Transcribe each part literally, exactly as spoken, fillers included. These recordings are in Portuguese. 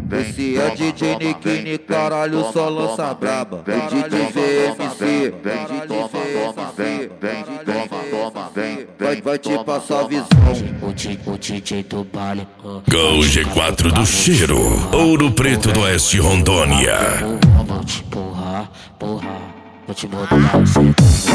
Esse é D J Niquini, caralho, só lança braba. O D J V M C, vai, vai te passar a visão. O D J do baile. Go G quatro do cheiro, Ouro Preto do Oeste Rondônia. Vou te porrar, porrar, vou te botar você.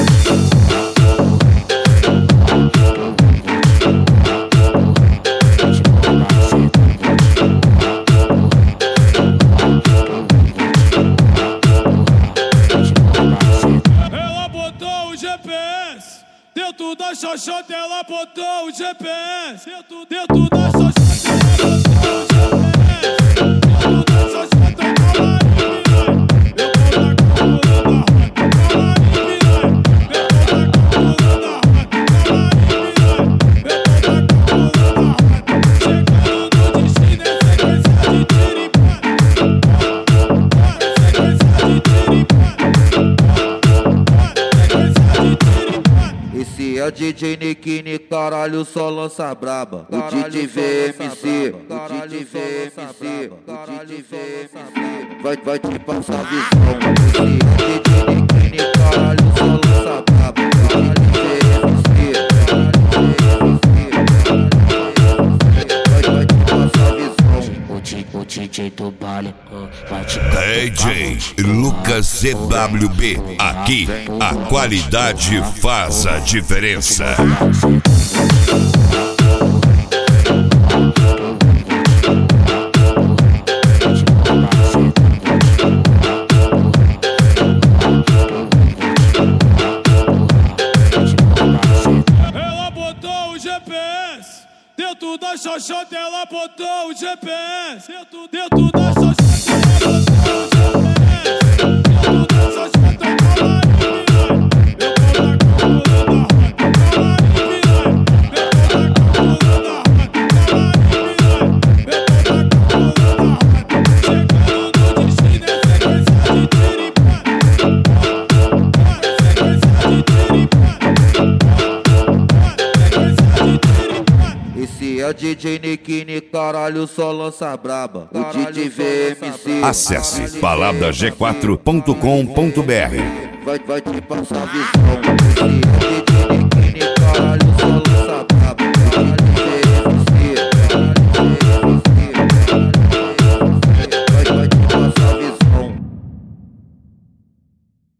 Ela botou o G P S dentro da xoxota, ela botou o G P S dentro, dentro da xoxota, ela botou o G P S dentro da xoxota, calma aí, piranha. Eu vou dar calma da rota, calma aí, piranha. Eu vou dar calma da rota, calma aí, piranha. Eu vou dar calma da rota. Chegando no destino é sequência de tiripada, sequência de tiripada. Esse é D J Niquini, caralho, só lança braba. O D J V M C, o D J V M C, o D J V M C, vai, vai te passar a visão. Esse é D J Niquini, caralho, só lança braba. O D J V M C, vai, vai te passar a visão. O D J do baile vai te D J Lucas C W B, aqui a qualidade faz a diferença. Ela botou o G P S dentro da xoxota, ela botou o G P S dentro, dentro da xoxota, ela botou o G P S dentro da xoxota, calma aí, piranha. Eu vou dar calma da rota, calma aí, piranha. Eu vou dar calma da rota, calma aí, piranha. Eu vou dar calma da rota. Chegando no destino é sequência de tiripada, sequência de tiripada. Esse é D J Niquini, caralho, só lança braba. O D J V M C. Acesse palavra g quatro ponto com ponto br. Vai, vai te passar a visão.